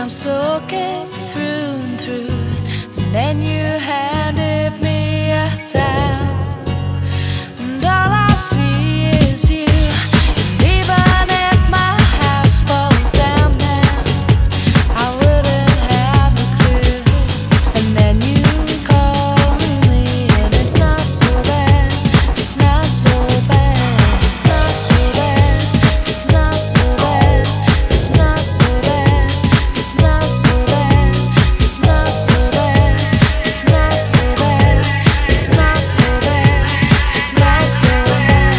I'm soaking through and through. And then you handed me a towel, and all I see is you. And even if my house falls down now, I wouldn't have a clue. And then you call me, and it's not so bad. It's not so bad. Not so bad. It's not so bad. It's not so bad. It's not so bad. It's not so bad. It's not so bad. It's not so bad. It's not so bad.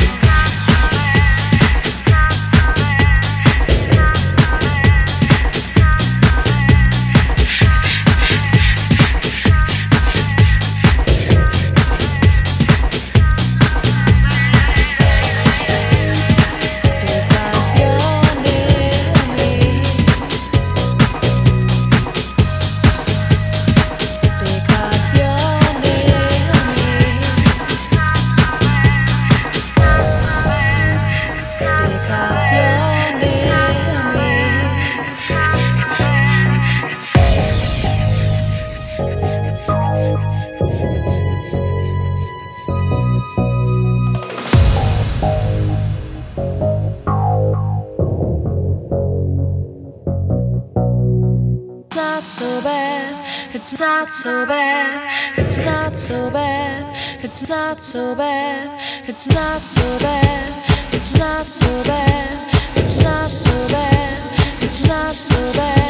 Because you're near me. Because you're near me. Because you're near me. Not so bad. It's not so bad. It's not so bad. It's not so bad. It's not so bad. It's not so bad. It's not so bad. It's not so bad.